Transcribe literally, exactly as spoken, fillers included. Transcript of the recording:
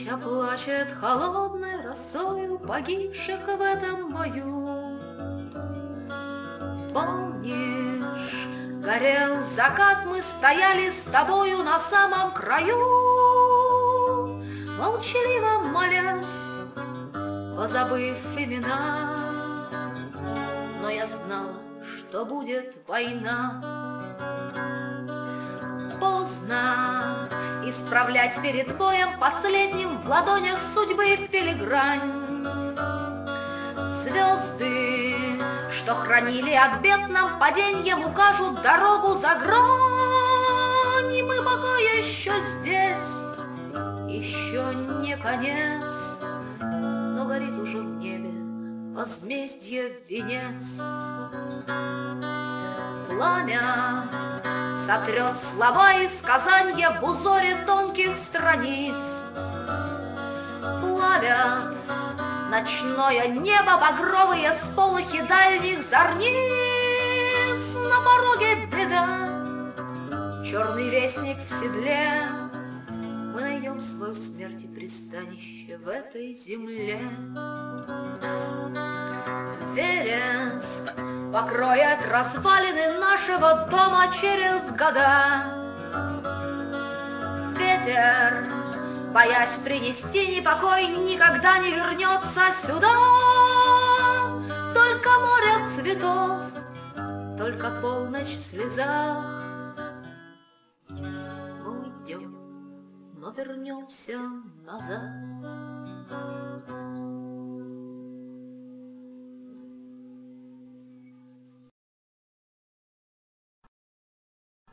Туча плачет холодной росою погибших в этом бою. Помнишь, горел закат, мы стояли с тобою на самом краю, молчаливо молясь, позабыв имена. Но я знала, что будет война. Поздно исправлять перед боем последним в ладонях судьбы филигрань. Звезды, что хранили от бед нам паденьем, укажут дорогу за грань. И мы пока еще здесь, еще не конец, но горит уже в небе возмездье венец. Пламя сотрет слова и сказанья в узоре тонких страниц. Плавят ночное небо багровые сполохи дальних зорниц. На пороге беда, черный вестник в седле. Мы найдем свою смерть и пристанище в этой земле. Вереск покроет развалины нашего дома через года. Ветер, боясь принести непокой, никогда не вернется сюда. Только море цветов, только полночь в слезах. Мы уйдем, но вернемся назад.